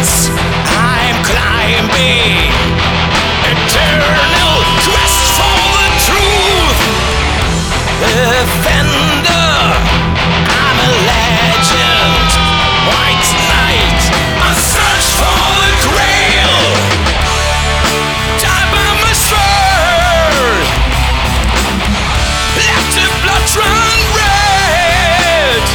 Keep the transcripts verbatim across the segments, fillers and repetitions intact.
heights I'm climbing, eternal quest for the truth. Defender, I'm a legend. White knight, a search for the grail. Die by my sword, let the blood run red.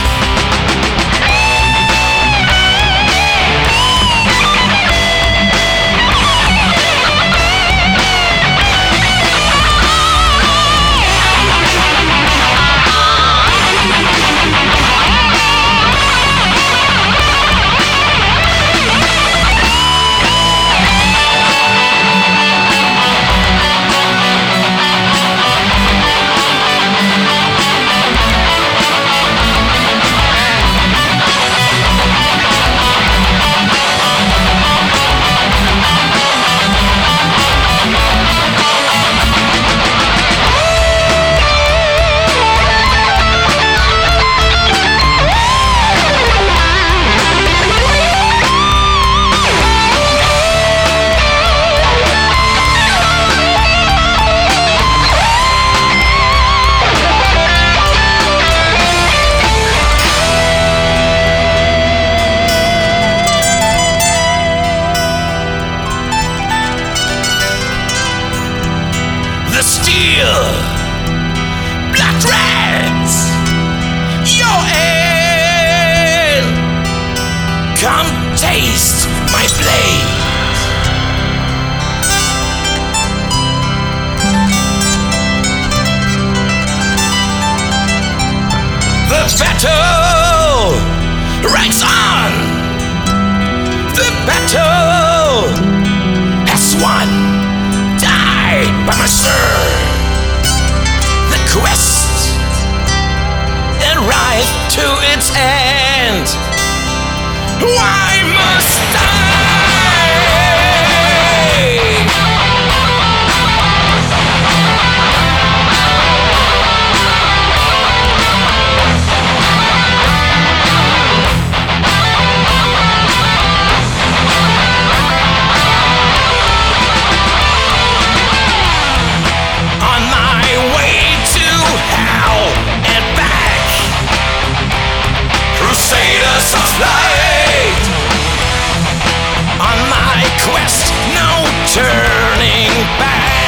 The steel, blood reds, your ale. Come taste my blade. The battle ranks on. The battle has won. By my sword, the quest arrived to its end. Why must I? Of light, on my quest, no turning back.